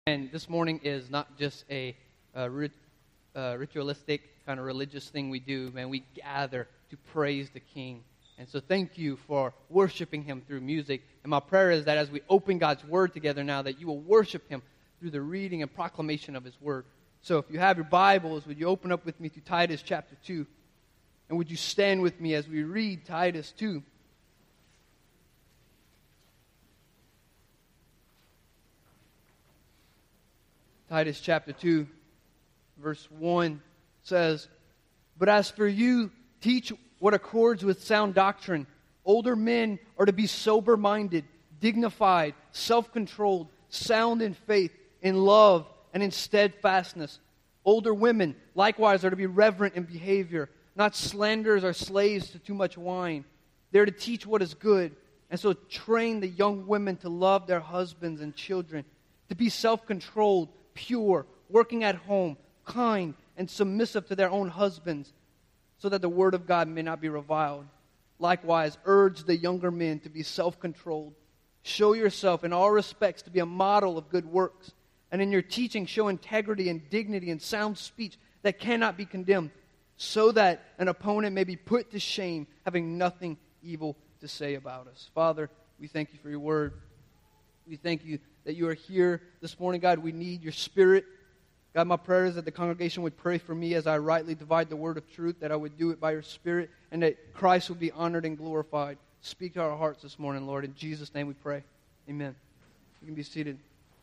And this morning is not just a ritualistic kind of religious thing we do. Man, we gather to praise the King. And so thank you for worshiping Him through music. And my prayer is that as we open God's Word together now, that you will worship Him through the reading and proclamation of His Word. So if you have your Bibles, would you open up with me to Titus chapter 2? And would you stand with me as we read Titus 2? Titus chapter 2, verse 1 says, "But as for you, teach what accords with sound doctrine. Older men are to be sober-minded, dignified, self-controlled, sound in faith, in love, and in steadfastness. Older women, likewise, are to be reverent in behavior, not slanderers or slaves to too much wine. They are to teach what is good, and so train the young women to love their husbands and children, to be self-controlled, pure, working at home, kind, and submissive to their own husbands, so that the word of God may not be reviled. Likewise, urge the younger men to be self-controlled. Show yourself in all respects to be a model of good works, and in your teaching show integrity and dignity and sound speech that cannot be condemned, so that an opponent may be put to shame, having nothing evil to say about us." Father, we thank you for your word. We thank you that you are here this morning, God. We need your Spirit. God, my prayer is that the congregation would pray for me as I rightly divide the word of truth, that I would do it by your Spirit, and that Christ would be honored and glorified. Speak to our hearts this morning, Lord. In Jesus' name we pray. Amen. You can be seated.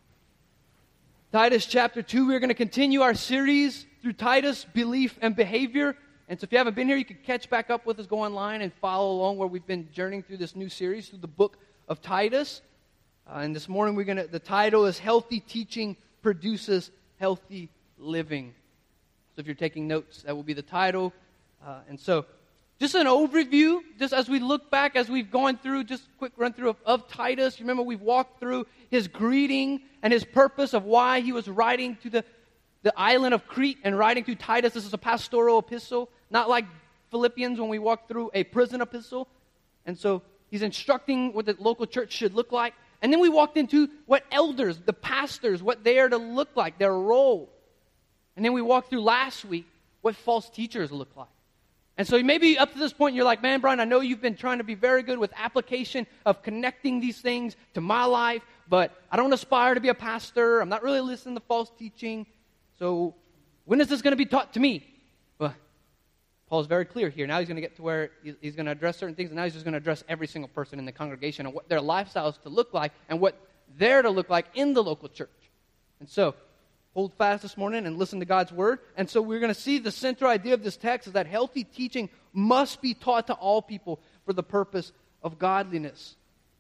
Titus chapter 2, we're going to continue our series through Titus, belief and behavior. And so if you haven't been here, you can catch back up with us, go online and follow along where we've been journeying through this new series, through the book of Titus. And this morning the title is Healthy Teaching Produces Healthy Living. So if you're taking notes, that will be the title. And so just an overview, just as we look back, as we've gone through, just a quick run through of Titus. Remember, we've walked through his greeting and his purpose of why he was writing to the island of Crete and writing to Titus. This is a pastoral epistle, not like Philippians when we walked through a prison epistle. And so he's instructing what the local church should look like. And then we walked into what elders, the pastors, what they are to look like, their role. And then we walked through last week what false teachers look like. And so maybe up to this point you're like, man, Brian, I know you've been trying to be very good with application of connecting these things to my life, but I don't aspire to be a pastor. I'm not really listening to false teaching. So when is this going to be taught to me? Well, Paul's very clear here. Now he's going to get to where he's going to address certain things, and now he's just going to address every single person in the congregation and what their lifestyles to look like and what they're to look like in the local church. And so, hold fast this morning and listen to God's word. And so we're going to see the central idea of this text is that healthy teaching must be taught to all people for the purpose of godliness.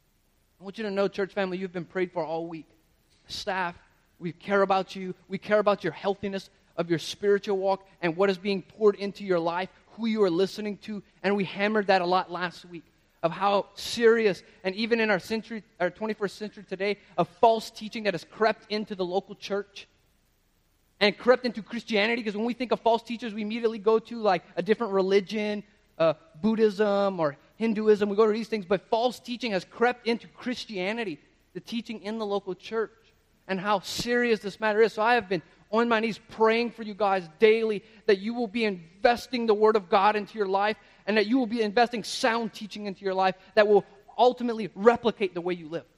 I want you to know, church family, you've been prayed for all week. Staff, we care about you. We care about your healthiness of your spiritual walk and what is being poured into your life, who you are listening to. And we hammered that a lot last week of how serious, and even in our 21st century today, of false teaching that has crept into the local church and crept into Christianity. Because when we think of false teachers, we immediately go to like a different religion, Buddhism or Hinduism. We go to these things, but false teaching has crept into Christianity, the teaching in the local church, and how serious this matter is. So I have been on my knees praying for you guys daily that you will be investing the Word of God into your life and that you will be investing sound teaching into your life that will ultimately replicate the way you live.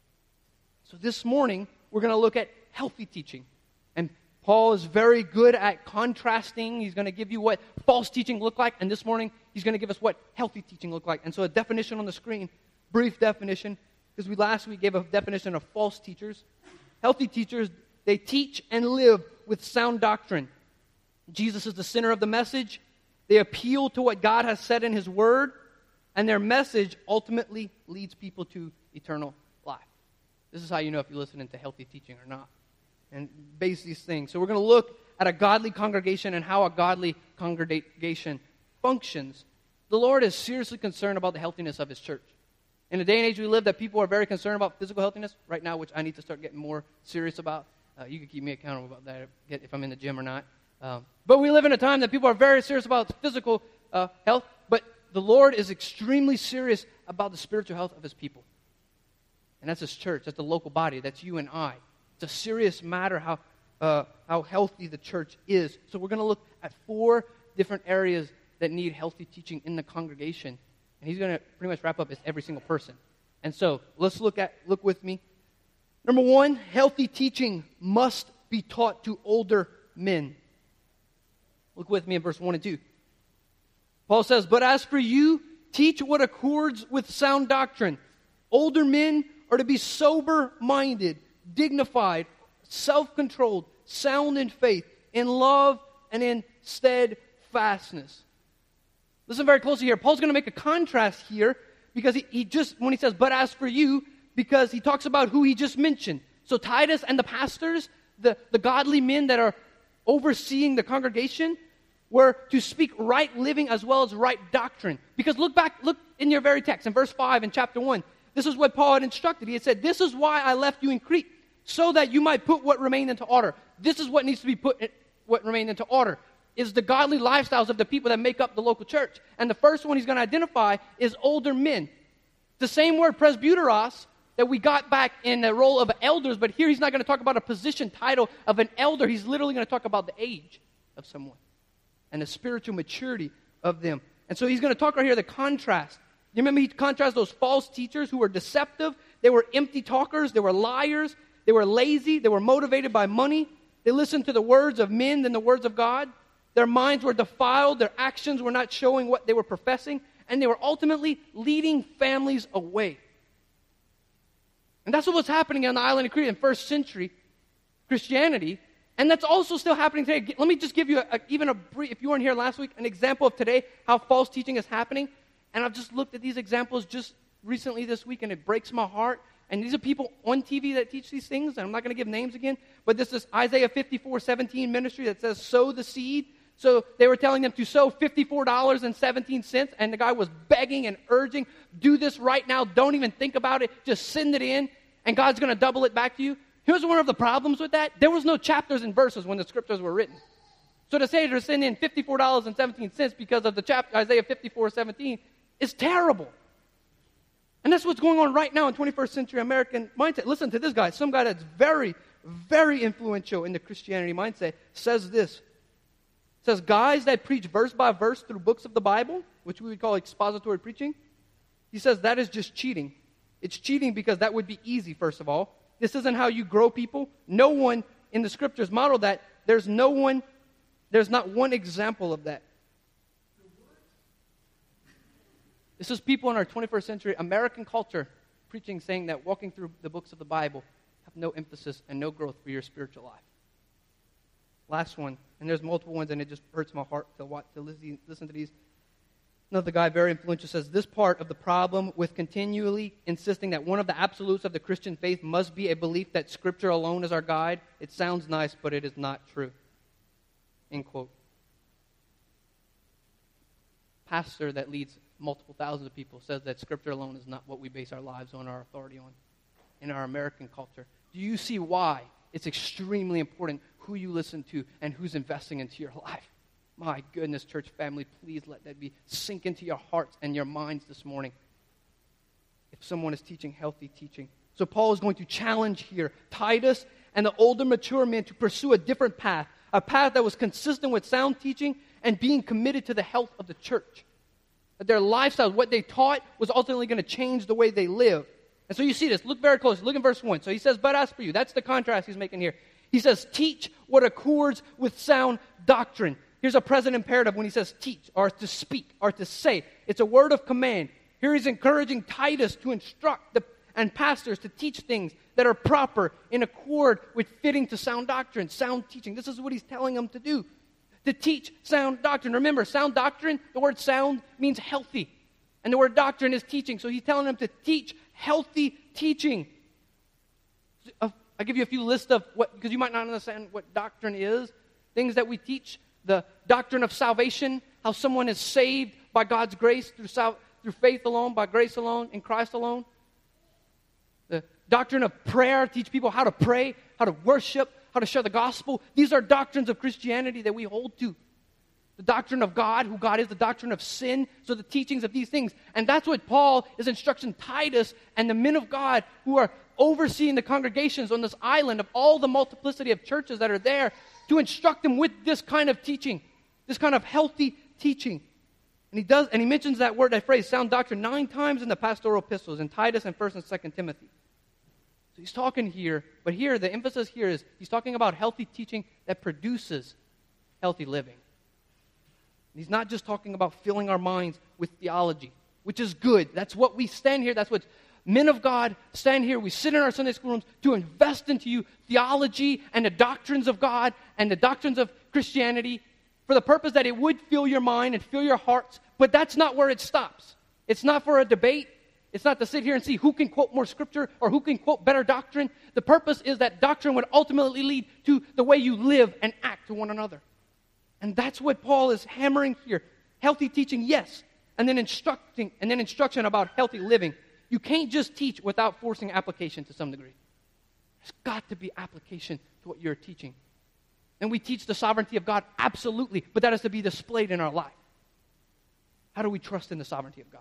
So this morning, we're going to look at healthy teaching. And Paul is very good at contrasting. He's going to give you what false teaching look like, and this morning, he's going to give us what healthy teaching look like. And so a definition on the screen, brief definition, because last week gave a definition of false teachers. Healthy teachers, they teach and live with sound doctrine. Jesus is the center of the message. They appeal to what God has said in His Word, and their message ultimately leads people to eternal life. This is how you know if you're listening to healthy teaching or not. And base these things. So we're going to look at a godly congregation and how a godly congregation functions. The Lord is seriously concerned about the healthiness of His church. In the day and age we live, that people are very concerned about physical healthiness right now, which I need to start getting more serious about. You can keep me accountable about that if I'm in the gym or not. But we live in a time that people are very serious about physical health, but the Lord is extremely serious about the spiritual health of His people. And that's His church. That's the local body. That's you and I. It's a serious matter how healthy the church is. So we're going to look at 4 different areas that need healthy teaching in the congregation. And he's going to pretty much wrap up as every single person. And so let's look with me. Number 1, healthy teaching must be taught to older men. Look with me in verse 1 and 2. Paul says, "But as for you, teach what accords with sound doctrine. Older men are to be sober-minded, dignified, self-controlled, sound in faith, in love, and in steadfastness." Listen very closely here. Paul's going to make a contrast here because he just, when he says, "But as for you," because he talks about who he just mentioned. So Titus and the pastors, the godly men that are overseeing the congregation, were to speak right living as well as right doctrine. Because look in your very text, in verse 5 in chapter 1. This is what Paul had instructed. He had said, "This is why I left you in Crete, so that you might put what remained into order." This is what needs to be what remained into order, is the godly lifestyles of the people that make up the local church. And the first one he's going to identify is older men. The same word, presbyteros, that we got back in the role of elders, but here he's not going to talk about a position title of an elder. He's literally going to talk about the age of someone and the spiritual maturity of them. And so he's going to talk right here, the contrast. You remember he contrasts those false teachers who were deceptive. They were empty talkers. They were liars. They were lazy. They were motivated by money. They listened to the words of men than the words of God. Their minds were defiled. Their actions were not showing what they were professing. And they were ultimately leading families away. And that's what was happening on the island of Crete in first century Christianity. And that's also still happening today. Let me just give you even a brief, if you weren't here last week, an example of today, how false teaching is happening. And I've just looked at these examples just recently this week, and it breaks my heart. And these are people on TV that teach these things, and I'm not going to give names again, but this is Isaiah 54:17 ministry that says, "Sow the seed." So they were telling them to sow $54.17, and the guy was begging and urging, "Do this right now. Don't even think about it. Just send it in, and God's going to double it back to you." Here's one of the problems with that. There was no chapters and verses when the scriptures were written. So to say to send in $54.17 because of the chapter Isaiah 54:17 is terrible. And that's what's going on right now in 21st century American mindset. Listen to this guy. Some guy that's very, very influential in the Christianity mindset says this. Says, guys that preach verse by verse through books of the Bible, which we would call expository preaching, he says that is just cheating. It's cheating because that would be easy, first of all. This isn't how you grow people. No one in the scriptures modeled that. There's not one example of that. This is people in our 21st century American culture preaching, saying that walking through the books of the Bible have no emphasis and no growth for your spiritual life. Last one, and there's multiple ones, and it just hurts my heart to listen to these. Another guy, very influential, says, "This part of the problem with continually insisting that one of the absolutes of the Christian faith must be a belief that Scripture alone is our guide. It sounds nice, but it is not true." End quote. Pastor that leads multiple thousands of people says that Scripture alone is not what we base our lives on, our authority on, in our American culture. Do you see why it's extremely important who you listen to and who's investing into your life? My goodness, church family, please let that sink into your hearts and your minds this morning. If someone is teaching healthy teaching. So Paul is going to challenge here Titus and the older, mature men to pursue a different path, a path that was consistent with sound teaching and being committed to the health of the church. That their lifestyle, what they taught, was ultimately going to change the way they live. And so you see this. Look very close. Look in verse 1. So he says, "But as for you," that's the contrast he's making here. He says, "Teach what accords with sound doctrine." Here's a present imperative when he says teach, or to speak, or to say. It's a word of command. Here he's encouraging Titus to instruct and pastors to teach things that are proper, in accord with fitting to sound doctrine, sound teaching. This is what he's telling them to do. To teach sound doctrine. Remember, sound doctrine, the word sound means healthy. And the word doctrine is teaching. So he's telling them to teach healthy teaching. I'll give you a few lists of what, because you might not understand what doctrine is. Things that we teach. The doctrine of salvation, how someone is saved by God's grace through faith alone, by grace alone, in Christ alone. The doctrine of prayer, teach people how to pray, how to worship, how to share the gospel. These are doctrines of Christianity that we hold to. The doctrine of God, who God is, the doctrine of sin, so the teachings of these things. And that's what Paul is instructing Titus and the men of God who are overseeing the congregations on this island of all the multiplicity of churches that are there to instruct them with this kind of teaching, this kind of healthy teaching. And he mentions that phrase, sound doctrine, 9 times in the pastoral epistles, in Titus and 1st and 2nd Timothy. So he's talking here, but here, the emphasis here is he's talking about healthy teaching that produces healthy living. He's not just talking about filling our minds with theology, which is good. That's what we stand here. That's what men of God stand here. We sit in our Sunday school rooms to invest into you theology and the doctrines of God and the doctrines of Christianity for the purpose that it would fill your mind and fill your hearts. But that's not where it stops. It's not for a debate. It's not to sit here and see who can quote more scripture or who can quote better doctrine. The purpose is that doctrine would ultimately lead to the way you live and act to one another. And that's what Paul is hammering here. Healthy teaching, yes, and then instruction about healthy living. You can't just teach without forcing application to some degree. There's got to be application to what you're teaching. And we teach the sovereignty of God, absolutely, but that has to be displayed in our life. How do we trust in the sovereignty of God?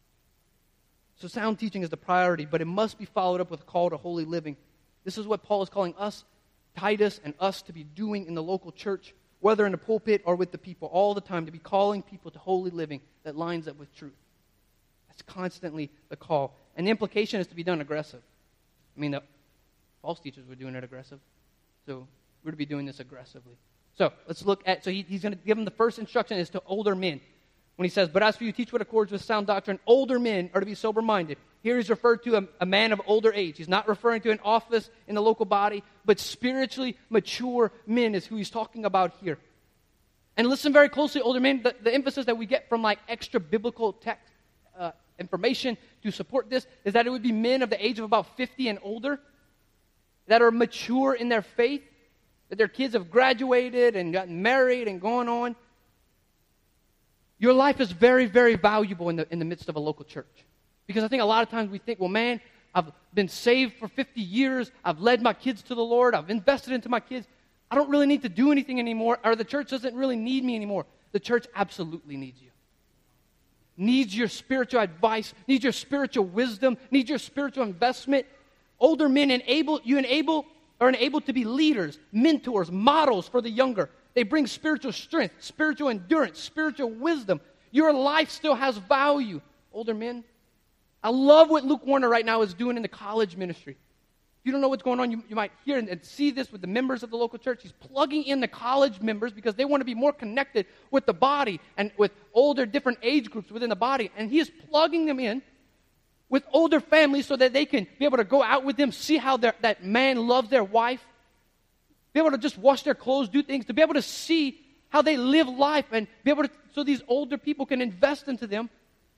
So sound teaching is the priority, but it must be followed up with a call to holy living. This is what Paul is calling us, Titus, and us to be doing in the local church, whether in the pulpit or with the people, all the time, to be calling people to holy living that lines up with truth. That's constantly the call. And the implication is to be done aggressive. I mean, the false teachers were doing it aggressive. So we're to be doing this aggressively. So let's look at, he's going to give them the first instruction is to older men. When he says, but as for you, teach what accords with sound doctrine, older men are to be sober-minded. Here he's referred to a man of older age. He's not referring to an office in the local body, but spiritually mature men is who he's talking about here. And listen very closely, older men, the emphasis that we get from like extra biblical text information to support this is that it would be men of the age of about 50 and older that are mature in their faith, that their kids have graduated and gotten married and gone on. Your life is very, very valuable in the midst of a local church. Because I think a lot of times we think, well, man, I've been saved for 50 years. I've led my kids to the Lord. I've invested into my kids. I don't really need to do anything anymore, or the church doesn't really need me anymore. The church absolutely needs you. Needs your spiritual advice, needs your spiritual wisdom, needs your spiritual investment. Older men are enabled to be leaders, mentors, models for the younger. They bring spiritual strength, spiritual endurance, spiritual wisdom. Your life still has value, older men. I love what Luke Warner right now is doing in the college ministry. If you don't know what's going on, you might hear and see this with the members of the local church. He's plugging in the college members because they want to be more connected with the body and with older, different age groups within the body. And he is plugging them in with older families so that they can be able to go out with them, see how that man loves their wife, be able to just wash their clothes, do things, to be able to see how they live life and be able to, so these older people can invest into them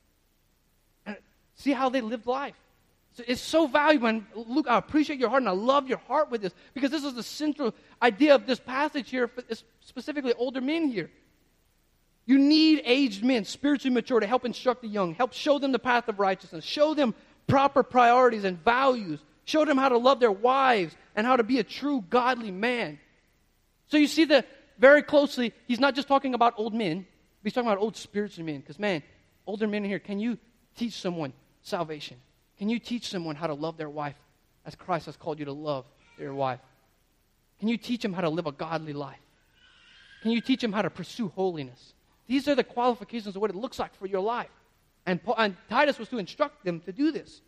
and see how they live life. So it's so valuable. And Luke, I appreciate your heart and I love your heart with this because this is the central idea of this passage here, specifically older men here. You need aged men, spiritually mature, to help instruct the young, help show them the path of righteousness, show them proper priorities and values, show them how to love their wives and how to be a true godly man. So you see that very closely, he's not just talking about old men, but he's talking about old spiritual men. Because man, older men here, can you teach someone salvation? Can you teach someone how to love their wife as Christ has called you to love your wife? Can you teach them how to live a godly life? Can you teach them how to pursue holiness? These are the qualifications of what it looks like for your life. And Titus was to instruct them to do this.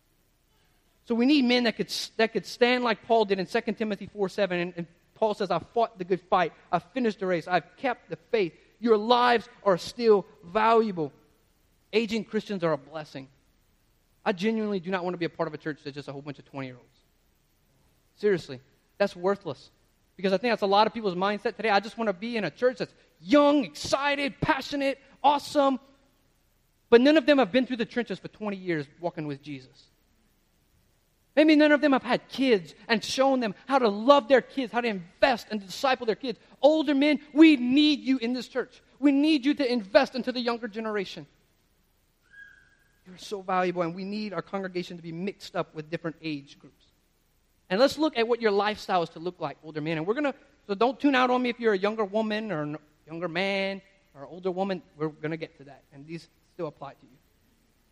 So we need men that could stand like Paul did in 2 Timothy 4:7. And Paul says, I've fought the good fight. I've finished the race. I've kept the faith. Your lives are still valuable. Aging Christians are a blessing. I genuinely do not want to be a part of a church that's just a whole bunch of 20-year-olds. Seriously, that's worthless. Because I think that's a lot of people's mindset today. I just want to be in a church that's young, excited, passionate, awesome. But none of them have been through the trenches for 20 years walking with Jesus. Maybe none of them have had kids and shown them how to love their kids, how to invest and disciple their kids. Older men, we need you in this church. We need you to invest into the younger generation. You're so valuable, and we need our congregation to be mixed up with different age groups. And let's look at what your lifestyle is to look like, older men. And so don't tune out on me if you're a younger woman or a younger man or an older woman. We're going to get to that, and these still apply to you.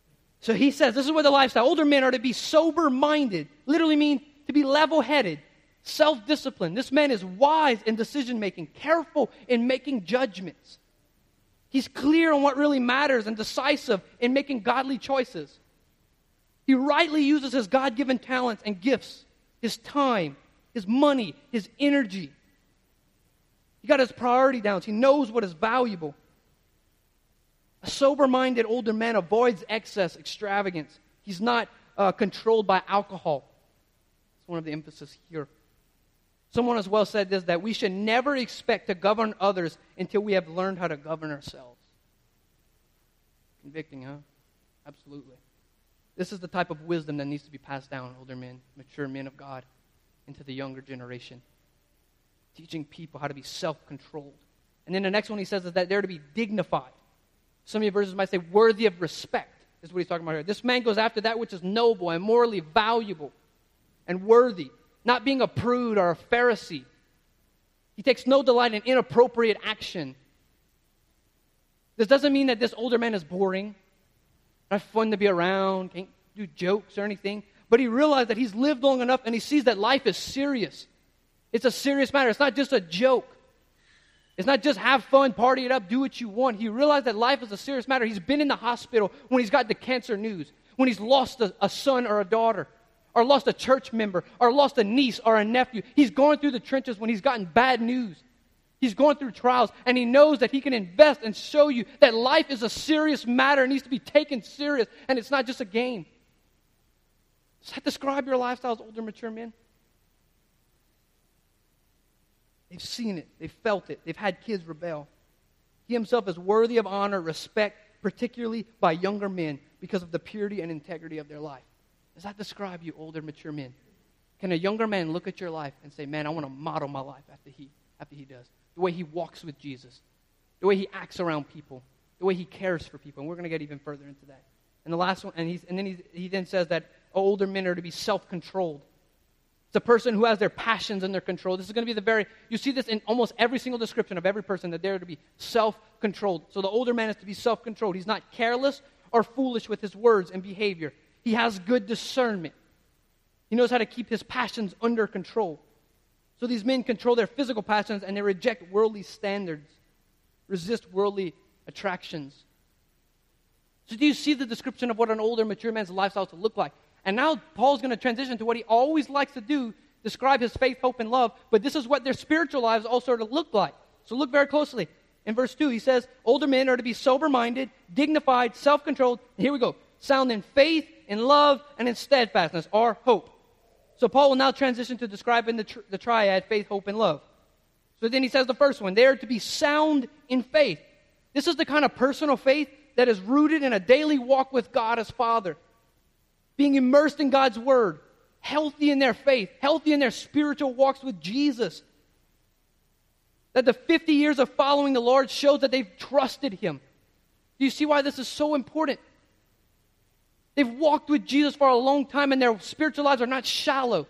So he says, this is what the lifestyle. Older men are to be sober-minded, literally mean to be level-headed, self-disciplined. This man is wise in decision-making, careful in making judgments. He's clear on what really matters and decisive in making godly choices. He rightly uses his God-given talents and gifts, his time, his money, his energy. He got his priority down. He knows what is valuable. A sober-minded older man avoids excess, extravagance. He's not controlled by alcohol. That's one of the emphasis here. Someone as well said this, that we should never expect to govern others until we have learned how to govern ourselves. Convicting, huh? Absolutely. This is the type of wisdom that needs to be passed down, older men, mature men of God, into the younger generation. Teaching people how to be self-controlled. And then the next one he says is that they're to be dignified. Some of your verses might say worthy of respect, is what he's talking about here. This man goes after that which is noble and morally valuable and worthy, not being a prude or a Pharisee. He takes no delight in inappropriate action. This doesn't mean that this older man is boring, not fun to be around, can't do jokes or anything. But he realized that he's lived long enough and he sees that life is serious. It's a serious matter. It's not just a joke. It's not just have fun, party it up, do what you want. He realized that life is a serious matter. He's been in the hospital when he's got the cancer news, when he's lost a son or a daughter, or lost a church member, or lost a niece or a nephew. He's going through the trenches when he's gotten bad news. He's going through trials, and he knows that he can invest and show you that life is a serious matter. It needs to be taken serious, and it's not just a game. Does that describe your lifestyle as older, mature men? They've seen it. They've felt it. They've had kids rebel. He himself is worthy of honor, respect, particularly by younger men because of the purity and integrity of their life. Does that describe you, older, mature men? Can a younger man look at your life and say, man, I want to model my life after he does? The way he walks with Jesus, the way he acts around people, the way he cares for people. And we're going to get even further into that. And the last one, he then says that older men are to be self-controlled. It's a person who has their passions under control. This is going to be you see this in almost every single description of every person, that they're to be self-controlled. So the older man is to be self-controlled. He's not careless or foolish with his words and behavior. He has good discernment. He knows how to keep his passions under control. So these men control their physical passions and they reject worldly standards, resist worldly attractions. So do you see the description of what an older, mature man's lifestyle to look like? And now Paul's going to transition to what he always likes to do, describe his faith, hope, and love. But this is what their spiritual lives also are to look like. So look very closely. In verse 2, he says, older men are to be sober-minded, dignified, self-controlled. And here we go. Sound in faith, in love, and in steadfastness, or hope. So Paul will now transition to describing the triad, faith, hope, and love. So then he says the first one, they are to be sound in faith. This is the kind of personal faith that is rooted in a daily walk with God as Father. Being immersed in God's Word, healthy in their faith, healthy in their spiritual walks with Jesus. That the 50 years of following the Lord shows that they've trusted Him. Do you see why this is so important? They've walked with Jesus for a long time and their spiritual lives are not shallow.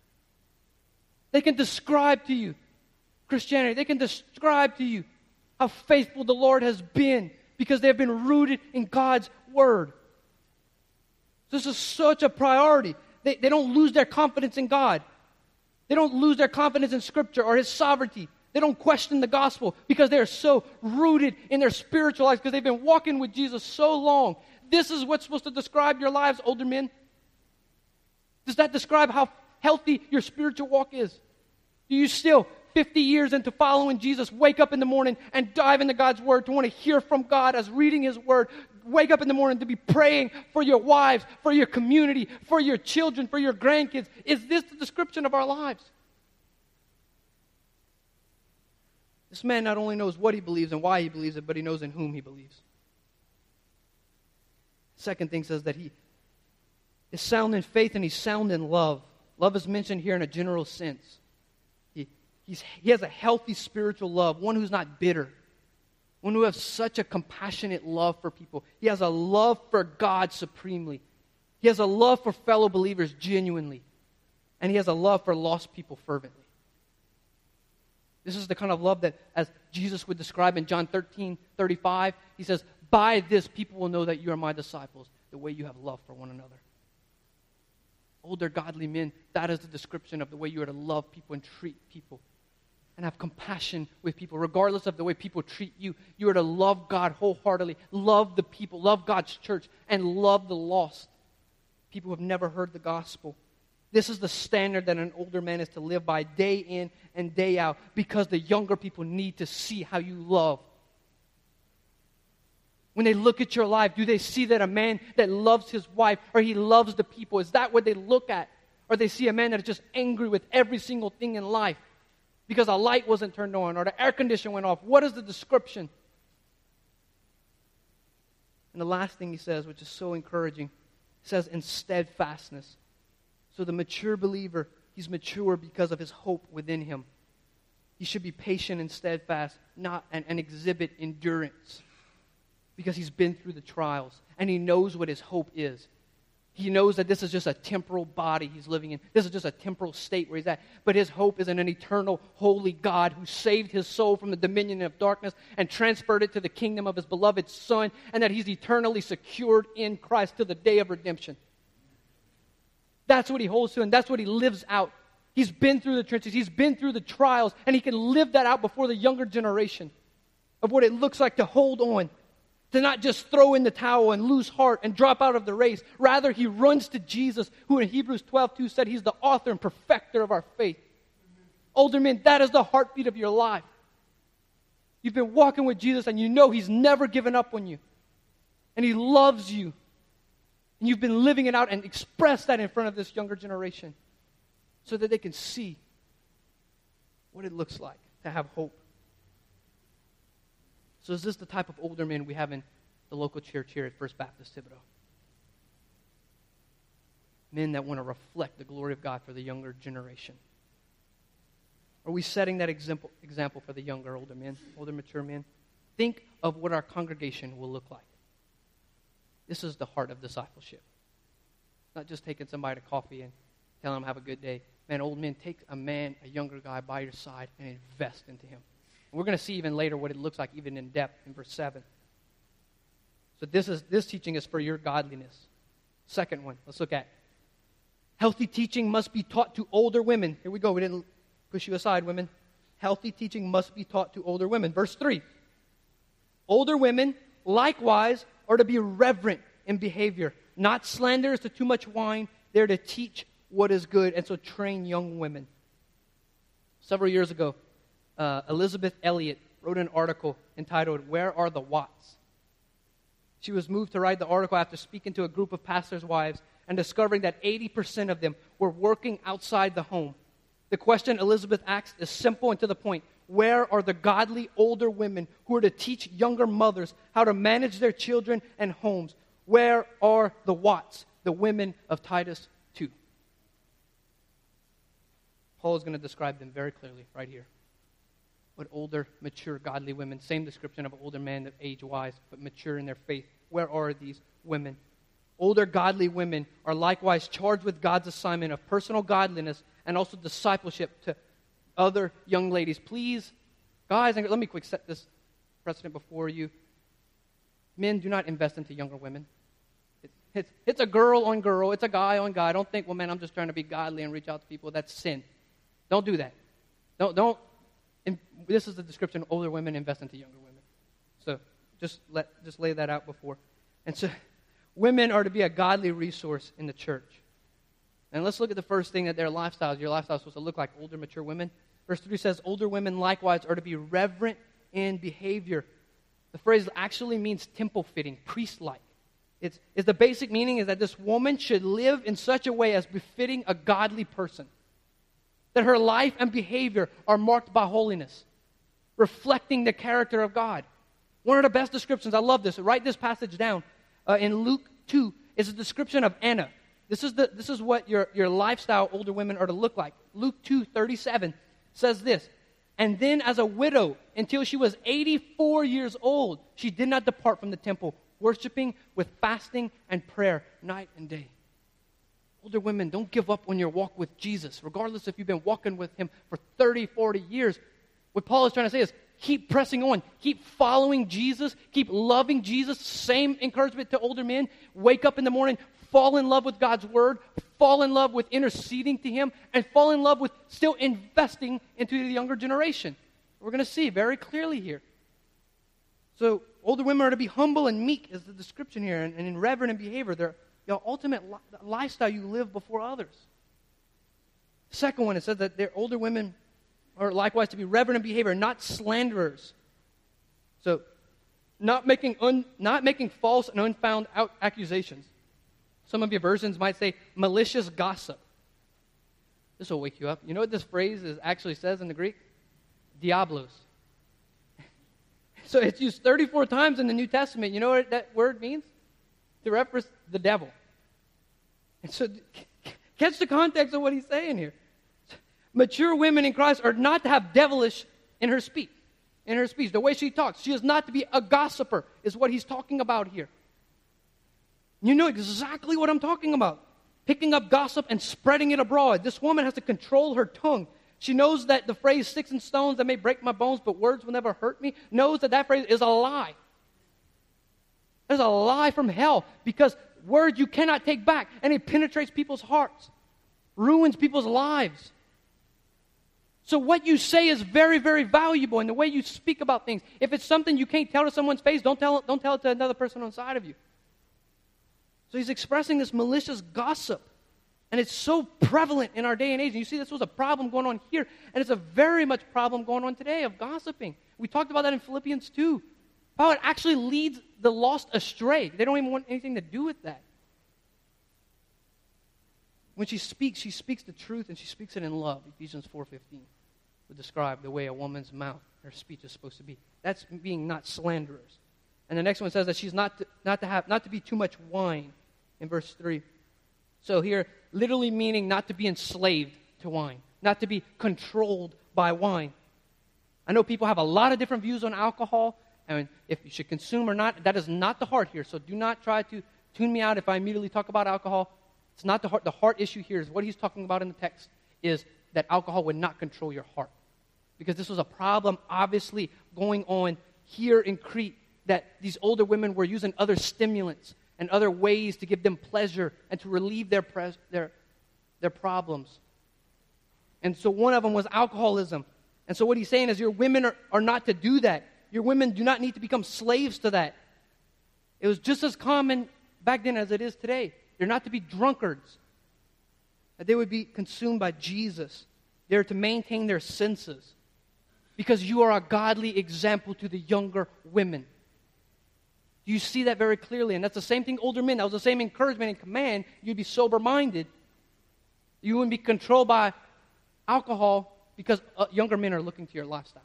They can describe to you Christianity. They can describe to you how faithful the Lord has been because they have been rooted in God's Word. This is such a priority. They don't lose their confidence in God. They don't lose their confidence in Scripture or His sovereignty. They don't question the gospel because they are so rooted in their spiritual lives because they've been walking with Jesus so long. This is what's supposed to describe your lives, older men. Does that describe how healthy your spiritual walk is? Do you still, 50 years into following Jesus, wake up in the morning and dive into God's Word to want to hear from God as reading His Word? Wake up in the morning to be praying for your wives, for your community, for your children, for your grandkids. Is this the description of our lives? This man not only knows what he believes and why he believes it, but he knows in whom he believes. Second thing says that he is sound in faith and he's sound in love. Love is mentioned here in a general sense. He has a healthy spiritual love, one who's not bitter, one who has such a compassionate love for people. He has a love for God supremely. He has a love for fellow believers genuinely. And he has a love for lost people fervently. This is the kind of love that, as Jesus would describe in John 13:35, he says, by this people will know that you are my disciples, the way you have love for one another. Older godly men, that is the description of the way you are to love people and treat people. And have compassion with people, regardless of the way people treat you. You are to love God wholeheartedly, love the people, love God's church, and love the lost. People who have never heard the gospel. This is the standard that an older man is to live by day in and day out, because the younger people need to see how you love. When they look at your life, do they see that a man that loves his wife, or he loves the people? Is that what they look at? Or they see a man that is just angry with every single thing in life because a light wasn't turned on or the air conditioner went off? What is the description? And the last thing he says, which is so encouraging, he says, in steadfastness. So the mature believer, he's mature because of his hope within him. He should be patient and steadfast, and exhibit endurance, because he's been through the trials and he knows what his hope is. He knows that this is just a temporal body he's living in. This is just a temporal state where he's at. But his hope is in an eternal, holy God who saved his soul from the dominion of darkness and transferred it to the kingdom of his beloved Son, and that he's eternally secured in Christ to the day of redemption. That's what he holds to, and that's what he lives out. He's been through the trenches. He's been through the trials, and he can live that out before the younger generation of what it looks like to hold on, to not just throw in the towel and lose heart and drop out of the race. Rather, he runs to Jesus, who in Hebrews 12:2 said he's the author and perfecter of our faith. Older men, that is the heartbeat of your life. You've been walking with Jesus, and you know he's never given up on you. And he loves you. And you've been living it out and express that in front of this younger generation so that they can see what it looks like to have hope. So is this the type of older men we have in the local church here at First Baptist Thibodaux? Men that want to reflect the glory of God for the younger generation. Are we setting that example for the younger, older men, older, mature men? Think of what our congregation will look like. This is the heart of discipleship. Not just taking somebody to coffee and telling them have a good day. Man, old men, take a younger guy by your side and invest into him. And we're going to see even later what it looks like even in depth in verse 7. So this teaching is for your godliness. Second one, let's look at healthy teaching must be taught to older women. Here we go. We didn't push you aside, women. Healthy teaching must be taught to older women. Verse 3. Older women, likewise, are to be reverent in behavior, not slanderers to too much wine. They're to teach what is good, and so train young women. Several years ago, Elizabeth Elliot wrote an article entitled, "Where Are the Watts?" She was moved to write the article after speaking to a group of pastors' wives and discovering that 80% of them were working outside the home. The question Elizabeth asked is simple and to the point. Where are the godly older women who are to teach younger mothers how to manage their children and homes? Where are the Watts, the women of Titus 2? Paul is going to describe them very clearly right here. But older, mature, godly women, same description of older men that age wise, but mature in their faith. Where are these women? Older, godly women are likewise charged with God's assignment of personal godliness and also discipleship to other young ladies. Please, guys, let me quick set this precedent before you. Men, do not invest into younger women. It's a girl on girl. It's a guy on guy. Don't think, well, man, I'm just trying to be godly and reach out to people. That's sin. Don't do that. Don't. This is the description of older women invest into younger women. So just lay that out before. And so women are to be a godly resource in the church. And let's look at the first thing that your lifestyle is supposed to look like, older, mature women. Verse 3 says, older women likewise are to be reverent in behavior. The phrase actually means temple-fitting, priest-like. It's the basic meaning is that this woman should live in such a way as befitting a godly person. That her life and behavior are marked by holiness, reflecting the character of God. One of the best descriptions, I love this, write this passage down, in Luke 2 is a description of Anna. This is what your lifestyle older women are to look like. Luke 2:37 says this, "And then as a widow, until she was 84 years old, she did not depart from the temple, worshiping with fasting and prayer night and day." Older women, don't give up on your walk with Jesus, regardless if you've been walking with him for 30, 40 years. What Paul is trying to say is, keep pressing on. Keep following Jesus. Keep loving Jesus. Same encouragement to older men. Wake up in the morning, fall in love with God's word, fall in love with interceding to him, and fall in love with still investing into the younger generation. We're going to see very clearly here. So older women are to be humble and meek is the description here, and in reverent in behavior. They're the ultimate lifestyle you live before others. Second one, it says that their older women are likewise to be reverent in behavior, not slanderers. So not making false and unfound accusations. Some of your versions might say malicious gossip. This will wake you up. You know what this phrase actually says in the Greek? Diablos. So it's used 34 times in the New Testament. You know what that word means? To reference the devil. And so catch the context of what he's saying here. Mature women in Christ are not to have devilish in her speech. The way she talks. She is not to be a gossiper, is what he's talking about here. You know exactly what I'm talking about. Picking up gossip and spreading it abroad. This woman has to control her tongue. She knows that the phrase, sticks and stones that may break my bones, but words will never hurt me, knows that phrase is a lie. There's a lie from hell, because words you cannot take back, and it penetrates people's hearts, ruins people's lives. So what you say is very, very valuable in the way you speak about things. If it's something you can't tell to someone's face, don't tell it to another person on the side of you. So he's expressing this malicious gossip. And it's so prevalent in our day and age. And you see this was a problem going on here. And it's a very much problem going on today of gossiping. We talked about that in Philippians 2. How it actually leads the lost astray. They don't even want anything to do with that. When she speaks the truth, and she speaks it in love. Ephesians 4:15 would describe the way a woman's mouth, her speech is supposed to be. That's being not slanderers. And the next one says that she's not to be too much wine in verse 3. So here, literally meaning not to be enslaved to wine, not to be controlled by wine. I know people have a lot of different views on alcohol, and if you should consume or not. That is not the heart here. So do not try to tune me out if I immediately talk about alcohol. It's not the heart. The heart issue here is what he's talking about in the text is that alcohol would not control your heart. Because this was a problem obviously going on here in Crete, that these older women were using other stimulants and other ways to give them pleasure and to relieve their problems. And so one of them was alcoholism. And so what he's saying is your women are not to do that. Your women do not need to become slaves to that. It was just as common back then as it is today. They're not to be drunkards. That they would be consumed by Jesus. They're to maintain their senses. Because you are a godly example to the younger women. You see that very clearly. And that's the same thing older men. That was the same encouragement and command. You'd be sober-minded. You wouldn't be controlled by alcohol because younger men are looking to your lifestyle.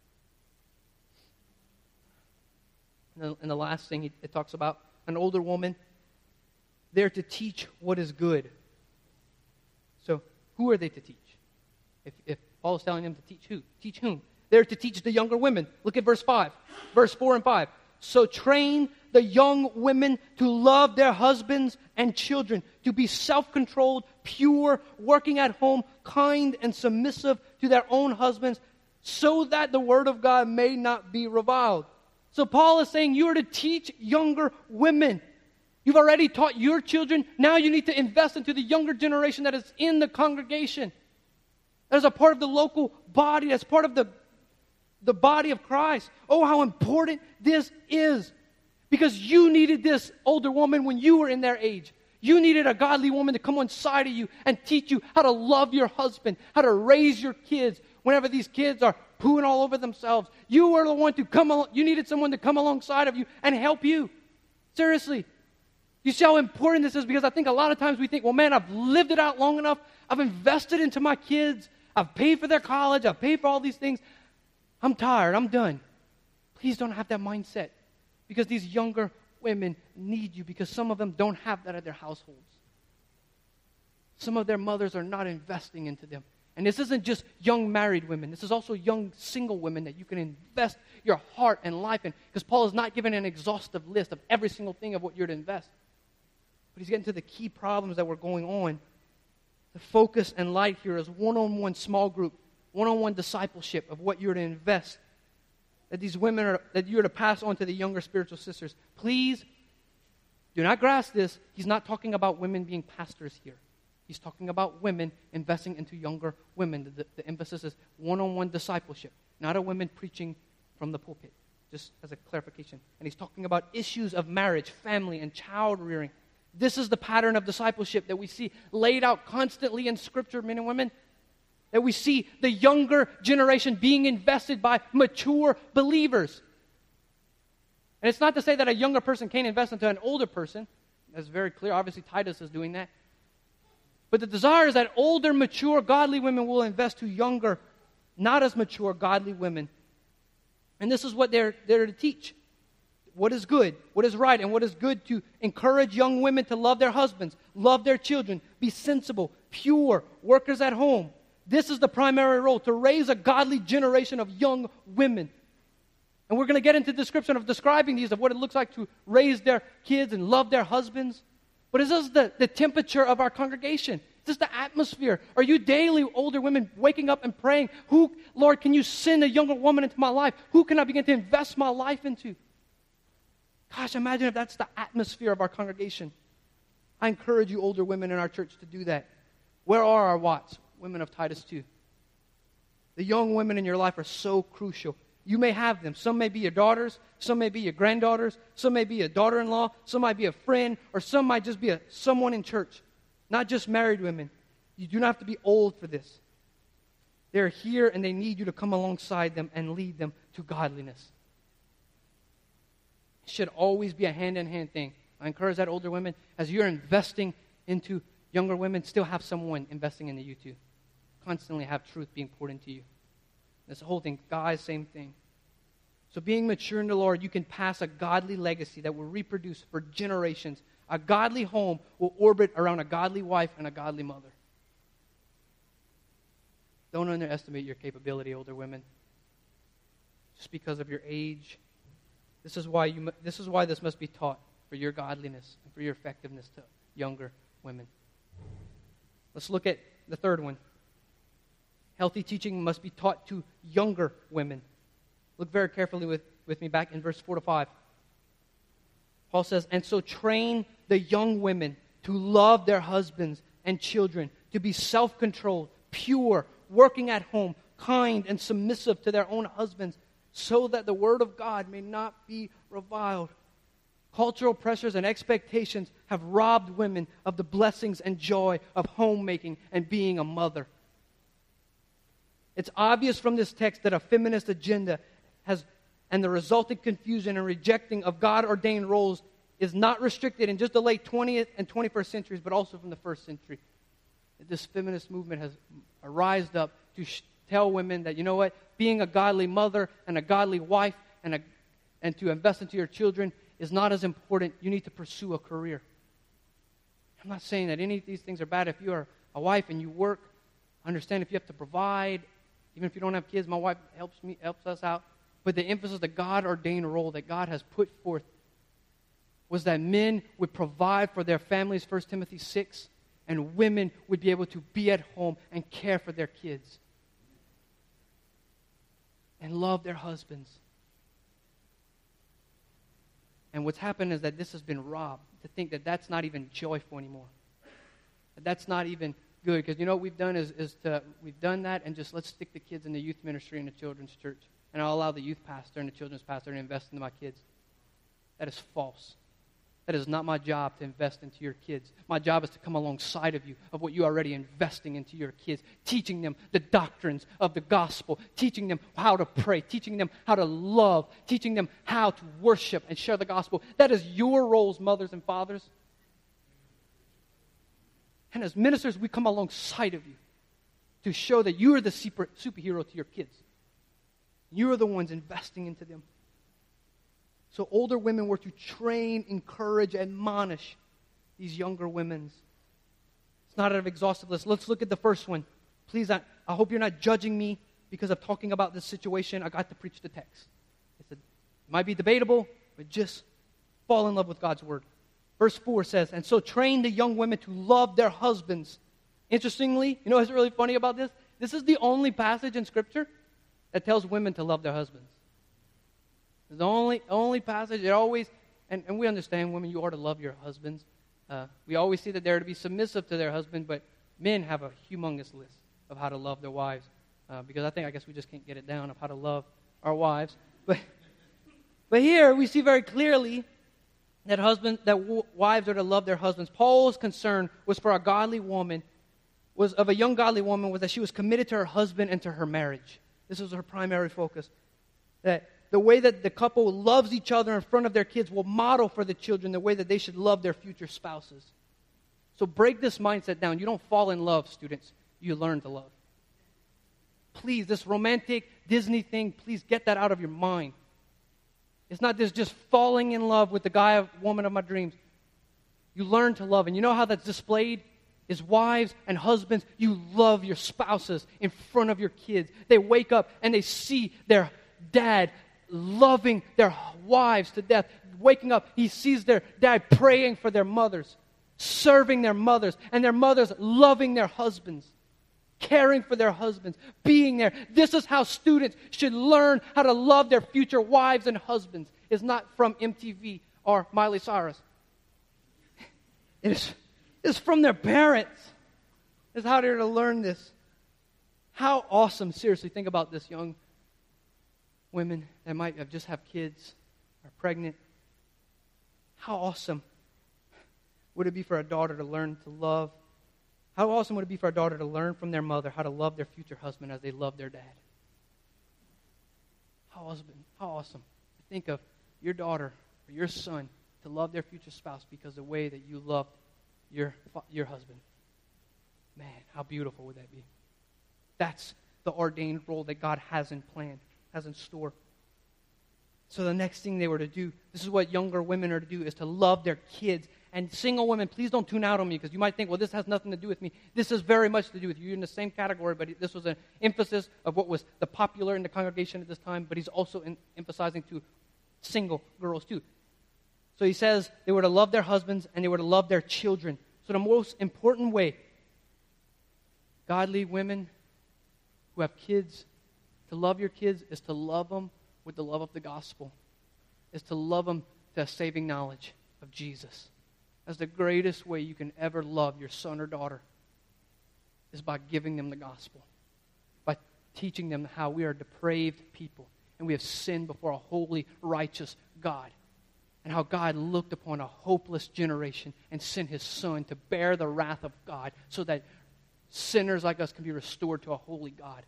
And the last thing it talks about, an older woman, they're to teach what is good. So who are they to teach? If Paul is telling them to teach who? Teach whom? They're to teach the younger women. Look at verse 5. Verse 4 and 5. So train the young women to love their husbands and children, to be self-controlled, pure, working at home, kind and submissive to their own husbands, so that the word of God may not be reviled. So Paul is saying you are to teach younger women. You've already taught your children. Now you need to invest into the younger generation that is in the congregation. That is a part of the local body. That's part of the body of Christ. Oh, how important this is. Because you needed this older woman when you were in their age. You needed a godly woman to come on side of you and teach you how to love your husband, how to raise your kids whenever these kids are pooing all over themselves. You were the one to come along. You needed someone to come alongside of you and help you. Seriously. You see how important this is? Because I think a lot of times we think, well, man, I've lived it out long enough. I've invested into my kids. I've paid for their college. I've paid for all these things. I'm tired. I'm done. Please don't have that mindset. Because these younger women need you, because some of them don't have that at their households. Some of their mothers are not investing into them. And this isn't just young married women. This is also young single women that you can invest your heart and life in. Because Paul is not giving an exhaustive list of every single thing of what you're to invest. But he's getting to the key problems that were going on. The focus and light here is one-on-one small group, one-on-one discipleship of what you're to invest that these women are, that you're to pass on to the younger spiritual sisters. Please do not grasp this. He's not talking about women being pastors here. He's talking about women investing into younger women. The emphasis is one-on-one discipleship, not a women preaching from the pulpit, just as a clarification. And he's talking about issues of marriage, family, and child rearing. This is the pattern of discipleship that we see laid out constantly in Scripture, men and women, that we see the younger generation being invested by mature believers. And it's not to say that a younger person can't invest into an older person. That's very clear. Obviously, Titus is doing that. But the desire is that older, mature, godly women will invest to younger, not as mature, godly women. And this is what they're to teach. What is good, what is right, and what is good to encourage young women to love their husbands, love their children, be sensible, pure, workers at home. This is the primary role, to raise a godly generation of young women. And we're going to get into the description of describing these, of what it looks like to raise their kids and love their husbands. But is this the temperature of our congregation? Is this the atmosphere? Are you daily older women waking up and praying, Lord, can you send a younger woman into my life? Who can I begin to invest my life into? Gosh, imagine if that's the atmosphere of our congregation. I encourage you older women in our church to do that. Where are our Watts, women of Titus 2? The young women in your life are so crucial. You may have them. Some may be your daughters. Some may be your granddaughters. Some may be a daughter-in-law. Some might be a friend. Or some might just be someone in church. Not just married women. You do not have to be old for this. They're here and they need you to come alongside them and lead them to godliness. It should always be a hand-in-hand thing. I encourage that older women, as you're investing into younger women, still have someone investing into you too. Constantly have truth being poured into you. That's the whole thing. Guys, same thing. So being mature in the Lord, you can pass a godly legacy that will reproduce for generations. A godly home will orbit around a godly wife and a godly mother. Don't underestimate your capability, older women. Just because of your age. This is why this must be taught for your godliness and for your effectiveness to younger women. Let's look at the third one. Healthy teaching must be taught to younger women. Look very carefully with me back in verse 4 to 5. Paul says, and so train the young women to love their husbands and children, to be self-controlled, pure, working at home, kind and submissive to their own husbands, so that the word of God may not be reviled. Cultural pressures and expectations have robbed women of the blessings and joy of homemaking and being a mother. It's obvious from this text that a feminist agenda and the resulting confusion and rejecting of God-ordained roles is not restricted in just the late 20th and 21st centuries, but also from the first century. This feminist movement has arisen up to tell women that, you know what, being a godly mother and a godly wife and to invest into your children is not as important. You need to pursue a career. I'm not saying that any of these things are bad. If you are a wife and you work, understand if you have to provide. Even if you don't have kids, my wife helps us out. But the emphasis, the God-ordained role that God has put forth was that men would provide for their families, 1 Timothy 6, and women would be able to be at home and care for their kids and love their husbands. And what's happened is that this has been robbed, to think that that's not even joyful anymore. That that's not even good, because you know what we've done we've done that and just let's stick the kids in the youth ministry in the children's church. And I'll allow the youth pastor and the children's pastor to invest into my kids. That is false. That is not my job to invest into your kids. My job is to come alongside of you, of what you're already investing into your kids, teaching them the doctrines of the gospel, teaching them how to pray, teaching them how to love, teaching them how to worship and share the gospel. That is your roles, mothers and fathers. And as ministers, we come alongside of you to show that you are the superhero to your kids. You are the ones investing into them. So older women were to train, encourage, admonish these younger women. It's not out of exhaustive list. Let's look at the first one. Please, I hope you're not judging me because of talking about this situation. I got to preach the text. It might be debatable, but just fall in love with God's word. Verse 4 says, and so train the young women to love their husbands. Interestingly, you know what's really funny about this? This is the only passage in Scripture that tells women to love their husbands. It's the only passage. It always, and we understand, women, you are to love your husbands. We always see that they're to be submissive to their husband, but men have a humongous list of how to love their wives. Because I guess we just can't get it down of how to love our wives. But here we see very clearly that wives are to love their husbands. Paul's concern was for a godly woman, was that she was committed to her husband and to her marriage. This was her primary focus. That the way that the couple loves each other in front of their kids will model for the children the way that they should love their future spouses. So break this mindset down. You don't fall in love, students. You learn to love. Please, this romantic Disney thing, please get that out of your mind. It's not this just falling in love with the guy or woman of my dreams. You learn to love. And you know how that's displayed? Is wives and husbands, you love your spouses in front of your kids. They wake up and they see their dad loving their wives to death. Waking up, he sees their dad praying for their mothers, serving their mothers, and their mothers loving their husbands, caring for their husbands, being there. This is how students should learn how to love their future wives and husbands. It's not from MTV or Miley Cyrus. It's from their parents. It's how they're to learn this. How awesome, seriously, think about this, young women that might have just have kids, are pregnant. How awesome would it be for a daughter to learn to love? How awesome would it be for a daughter to learn from their mother how to love their future husband as they love their dad? How awesome to think of your daughter or your son to love their future spouse because of the way that you loved your husband. Man, how beautiful would that be? That's the ordained role that God has in plan, has in store. So the next thing they were to do, this is what younger women are to do, is to love their kids. And single women, please don't tune out on me because you might think, well, this has nothing to do with me. This has very much to do with you. You're in the same category, but this was an emphasis of what was the popular in the congregation at this time, but he's also emphasizing to single girls too. So he says they were to love their husbands and they were to love their children. So the most important way godly women who have kids, to love your kids is to love them with the love of the gospel, is to love them to a saving knowledge of Jesus. That's the greatest way you can ever love your son or daughter, is by giving them the gospel, by teaching them how we are depraved people and we have sinned before a holy, righteous God, and how God looked upon a hopeless generation and sent his son to bear the wrath of God so that sinners like us can be restored to a holy God.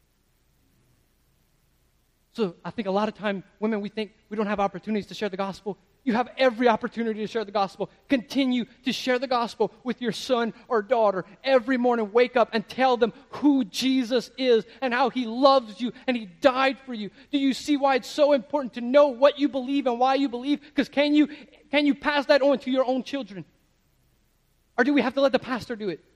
So I think a lot of time, women, we think we don't have opportunities to share the gospel. You have every opportunity to share the gospel. Continue to share the gospel with your son or daughter. Every morning, wake up and tell them who Jesus is and how he loves you and he died for you. Do you see why it's so important to know what you believe and why you believe? Because can you pass that on to your own children? Or do we have to let the pastor do it?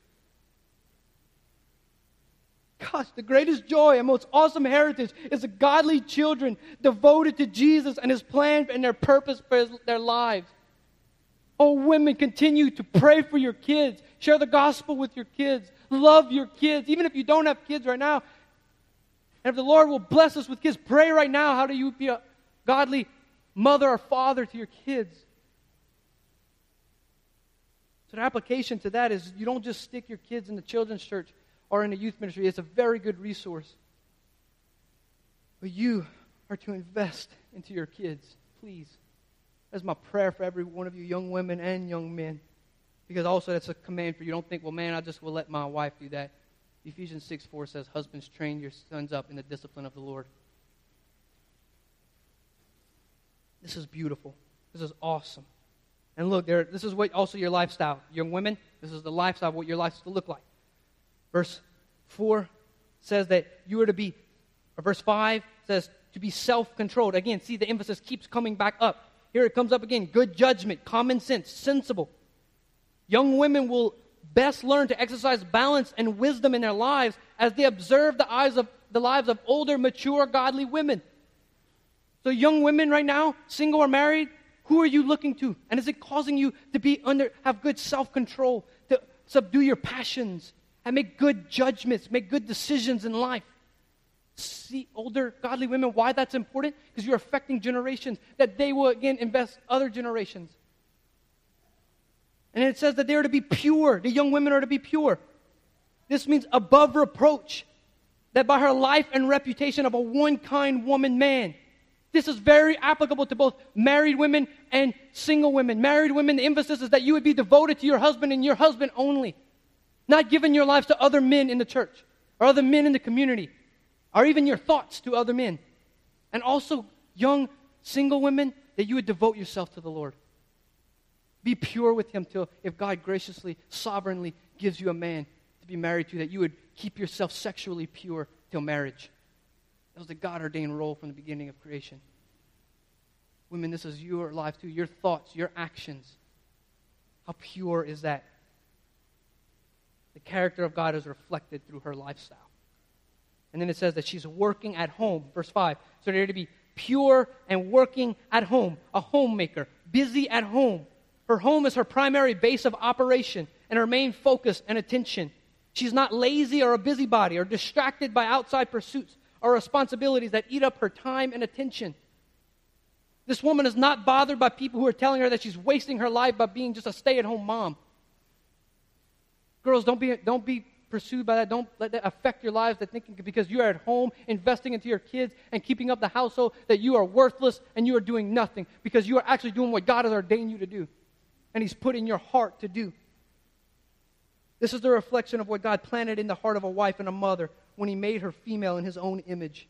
Gosh, the greatest joy and most awesome heritage is the godly children devoted to Jesus and his plan and their purpose for their lives. Oh, women, continue to pray for your kids. Share the gospel with your kids. Love your kids. Even if you don't have kids right now, and if the Lord will bless us with kids, pray right now how do you be a godly mother or father to your kids. So the application to that is you don't just stick your kids in the children's church or in a youth ministry. It's a very good resource. But you are to invest into your kids, please. That's my prayer for every one of you young women and young men. Because also that's a command for you. Don't think, well, man, I just will let my wife do that. Ephesians 6:4 says, husbands, train your sons up in the discipline of the Lord. This is beautiful. This is awesome. And look, this is what also your lifestyle. Young women, this is the lifestyle of what your life is to look like. Verse 4 says that you are to be, or verse 5 says to be self-controlled. Again, see the emphasis keeps coming back up. Here it comes up again. Good judgment, common sense, sensible. Young women will best learn to exercise balance and wisdom in their lives as they observe the lives of older, mature, godly women. So young women right now, single or married, who are you looking to? And is it causing you to have good self-control, to subdue your passions, and make good judgments, make good decisions in life? See, older godly women, why that's important? Because you're affecting generations, that they will again invest other generations. And it says that they are to be pure. The young women are to be pure. This means above reproach, that by her life and reputation of a one-kind woman man. This is very applicable to both married women and single women. Married women, the emphasis is that you would be devoted to your husband and your husband only. Not giving your lives to other men in the church or other men in the community or even your thoughts to other men. And also, young single women, that you would devote yourself to the Lord. Be pure with Him till if God graciously, sovereignly gives you a man to be married to, that you would keep yourself sexually pure till marriage. That was the God-ordained role from the beginning of creation. Women, this is your life too, your thoughts, your actions. How pure is that? The character of God is reflected through her lifestyle. And then it says that she's working at home, verse 5. So they're to be pure and working at home, a homemaker, busy at home. Her home is her primary base of operation and her main focus and attention. She's not lazy or a busybody or distracted by outside pursuits or responsibilities that eat up her time and attention. This woman is not bothered by people who are telling her that she's wasting her life by being just a stay-at-home mom. Girls, don't be pursued by that. Don't let that affect your lives, that thinking because you are at home investing into your kids and keeping up the household that you are worthless and you are doing nothing, because you are actually doing what God has ordained you to do and He's put in your heart to do. This is the reflection of what God planted in the heart of a wife and a mother when He made her female in His own image.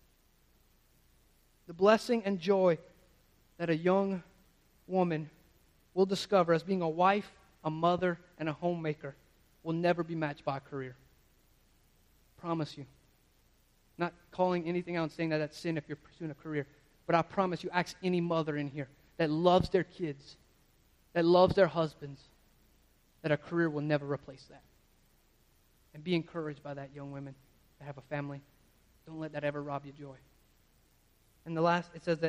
The blessing and joy that a young woman will discover as being a wife, a mother, and a homemaker will never be matched by a career. Promise you. Not calling anything out and saying that that's sin if you're pursuing a career. But I promise you, ask any mother in here that loves their kids, that loves their husbands, that a career will never replace that. And be encouraged by that, young women that have a family. Don't let that ever rob you joy. And the last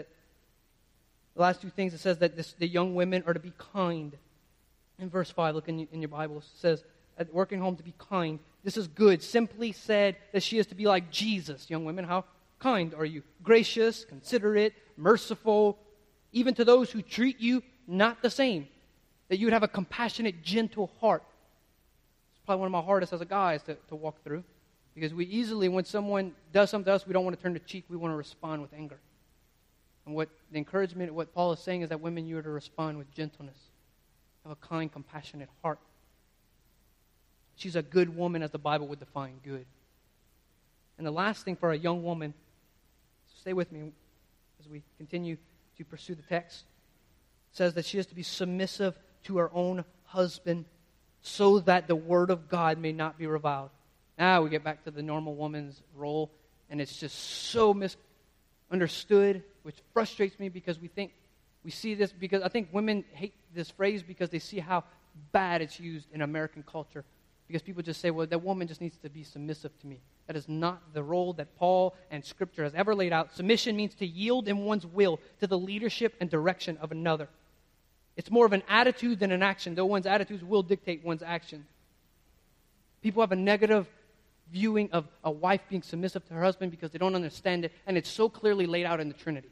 two things, it says that the young women are to be kind. In verse 5, look in your Bible, it says, at working home to be kind. This is good. Simply said that she is to be like Jesus. Young women, how kind are you? Gracious, considerate, merciful, even to those who treat you not the same. That you would have a compassionate, gentle heart. It's probably one of my hardest as a guy is to walk through. Because we easily, when someone does something to us, we don't want to turn the cheek. We want to respond with anger. And what the encouragement, what Paul is saying is that women, you are to respond with gentleness. Have a kind, compassionate heart. She's a good woman as the Bible would define good. And the last thing for a young woman, so stay with me as we continue to pursue the text, says that she is to be submissive to her own husband so that the word of God may not be reviled. Now we get back to the normal woman's role, and it's just so misunderstood, which frustrates me because we see this because I think women hate this phrase because they see how bad it's used in American culture. Because people just say, well, that woman just needs to be submissive to me. That is not the role that Paul and Scripture has ever laid out. Submission means to yield in one's will to the leadership and direction of another. It's more of an attitude than an action, though one's attitudes will dictate one's action. People have a negative viewing of a wife being submissive to her husband because they don't understand it, and it's so clearly laid out in the Trinity.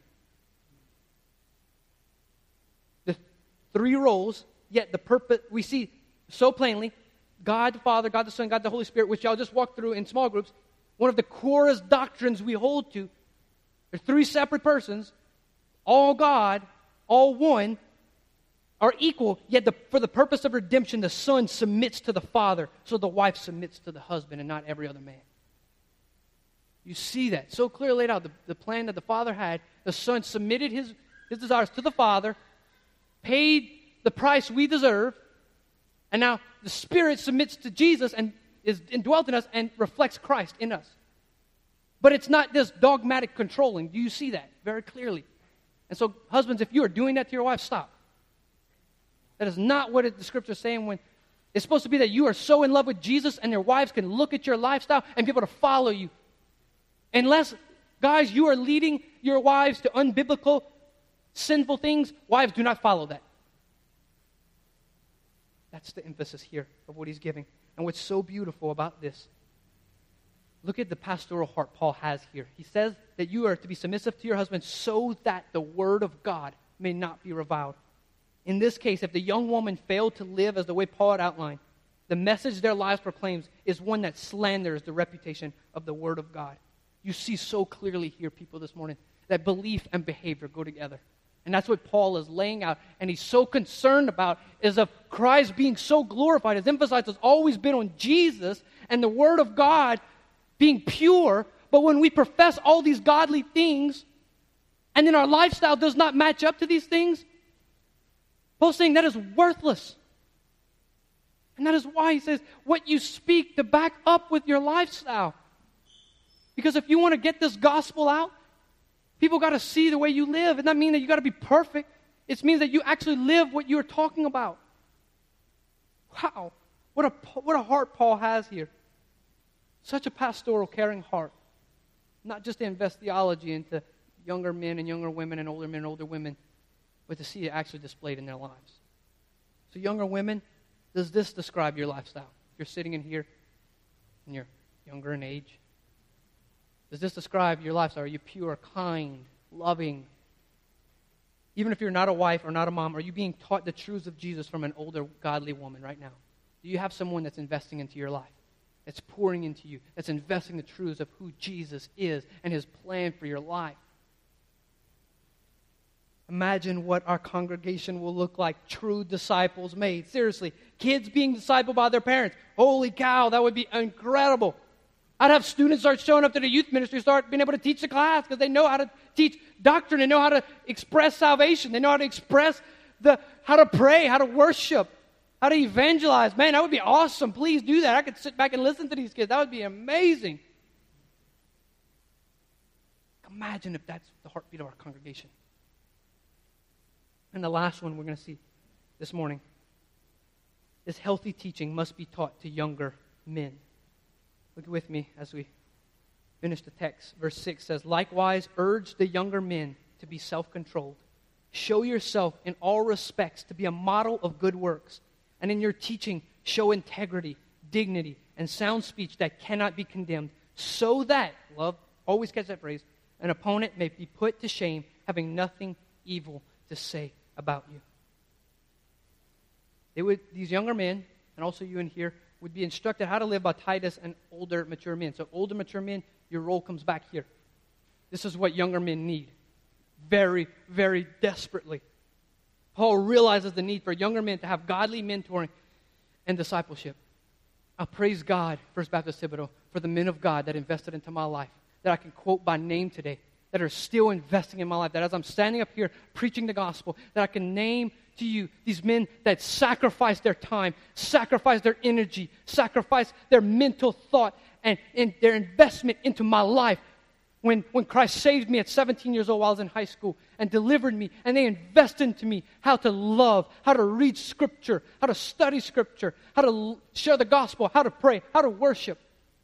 The three roles, yet the purpose, we see so plainly, God the Father, God the Son, God the Holy Spirit, which I'll just walk through in small groups. One of the corest doctrines we hold to, they're three separate persons, all God, all one, are equal, yet for the purpose of redemption, the Son submits to the Father, so the wife submits to the husband and not every other man. You see that so clearly laid out, the plan that the Father had. The Son submitted his desires to the Father, paid the price we deserve, and now the Spirit submits to Jesus and is indwelt in us and reflects Christ in us. But it's not this dogmatic controlling. Do you see that very clearly? And so, husbands, if you are doing that to your wife, stop. That is not what the Scripture is saying when it's supposed to be that you are so in love with Jesus and your wives can look at your lifestyle and be able to follow you. Unless, guys, you are leading your wives to unbiblical, sinful things, wives do not follow that. That's the emphasis here of what he's giving. And what's so beautiful about this Look at the pastoral heart Paul has here. He says that you are to be submissive to your husband so that the word of God may not be reviled. In this case, if the young woman failed to live as the way Paul had outlined, the message their lives proclaims is one that slanders the reputation of the word of God. You see so clearly here, people, this morning, that belief and behavior go together. And that's what Paul is laying out, and he's so concerned about is of Christ being so glorified. His emphasis has always been on Jesus and the word of God being pure, but when we profess all these godly things, and then our lifestyle does not match up to these things, Paul's saying that is worthless. And that is why he says, what you speak to back up with your lifestyle. Because if you want to get this gospel out, people got to see the way you live. It doesn't mean that you got to be perfect. It means that you actually live what you're talking about. Wow. What a heart Paul has here. Such a pastoral, caring heart. Not just to invest theology into younger men and younger women and older men and older women, but to see it actually displayed in their lives. So younger women, does this describe your lifestyle? If you're sitting in here and you're younger in age, does this describe your lifestyle? Are you pure, kind, loving? Even if you're not a wife or not a mom, are you being taught the truths of Jesus from an older, godly woman right now? Do you have someone that's investing into your life? That's pouring into you, that's investing the truths of who Jesus is and his plan for your life. Imagine what our congregation will look like, true disciples made. Seriously, kids being discipled by their parents. Holy cow, that would be incredible. I'd have students start showing up to the youth ministry, start being able to teach the class because they know how to teach doctrine, they know how to express salvation, they know how to express how to pray, how to worship, how to evangelize. Man, that would be awesome. Please do that. I could sit back and listen to these kids. That would be amazing. Imagine if that's the heartbeat of our congregation. And the last one we're going to see this morning is healthy teaching must be taught to younger men. Look with me as we finish the text. Verse 6 says, likewise, urge the younger men to be self-controlled. Show yourself in all respects to be a model of good works. And in your teaching, show integrity, dignity, and sound speech that cannot be condemned, so that, love, always catch that phrase, an opponent may be put to shame, having nothing evil to say about you. These younger men, and also you in here, would be instructed how to live by Titus and older mature men. So older mature men, your role comes back here. This is what younger men need. Very, very desperately. Paul realizes the need for younger men to have godly mentoring and discipleship. I praise God, First Baptist Thibodaux, for the men of God that invested into my life, that I can quote by name today, that are still investing in my life, that as I'm standing up here preaching the gospel, that I can name to you these men that sacrifice their time, sacrifice their energy, sacrifice their mental thought, and their investment into my life. When Christ saved me at 17 years old while I was in high school and delivered me, and they invested into me how to love, how to read Scripture, how to study Scripture, how to share the gospel, how to pray, how to worship.